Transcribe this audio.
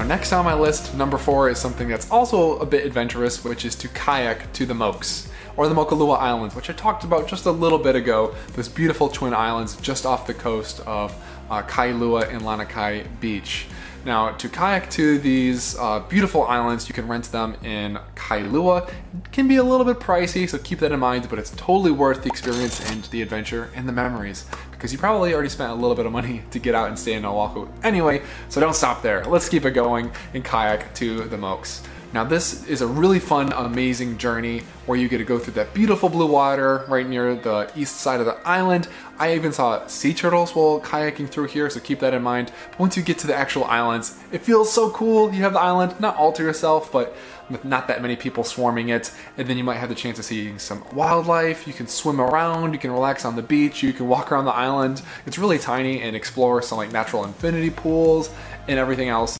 next on my list, number 4, is something that's also a bit adventurous, which is to kayak to the Mokes, or the Mokulua Islands, which I talked about just a little bit ago. Those beautiful twin islands just off the coast of Kailua and Lanikai Beach. Now, to kayak to these beautiful islands, you can rent them in Kailua. It can be a little bit pricey, so keep that in mind, but it's totally worth the experience and the adventure and the memories, because you probably already spent a little bit of money to get out and stay in Oahu anyway, so don't stop there. Let's keep it going and kayak to the Mokes. Now, this is a really fun, amazing journey where you get to go through that beautiful blue water right near the east side of the island. I even saw sea turtles while kayaking through here, so keep that in mind. But once you get to the actual islands, it feels so cool. You have the island, not all to yourself, but with not that many people swarming it. And then you might have the chance of seeing some wildlife. You can swim around, you can relax on the beach, you can walk around the island. It's really tiny and explore some like natural infinity pools and everything else.